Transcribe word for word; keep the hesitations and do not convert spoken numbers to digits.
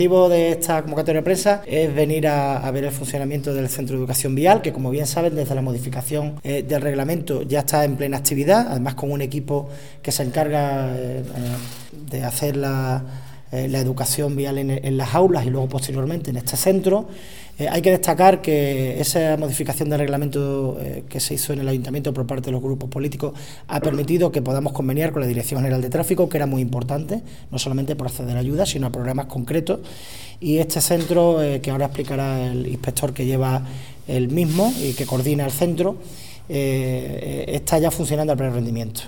El objetivo de esta convocatoria de prensa es venir a, a ver el funcionamiento del Centro de Educación Vial, que como bien saben, desde la modificación eh, del reglamento ya está en plena actividad, además con un equipo que se encarga eh, de hacer la, eh, la educación vial en, en las aulas y luego posteriormente en este centro. Eh, hay que destacar que esa modificación del reglamento eh, que se hizo en el Ayuntamiento por parte de los grupos políticos ha permitido que podamos conveniar con la Dirección General de Tráfico, que era muy importante, no solamente por acceder a ayudas, sino a programas concretos. Y este centro, eh, que ahora explicará el inspector que lleva el mismo y que coordina el centro, eh, está ya funcionando al pleno rendimiento.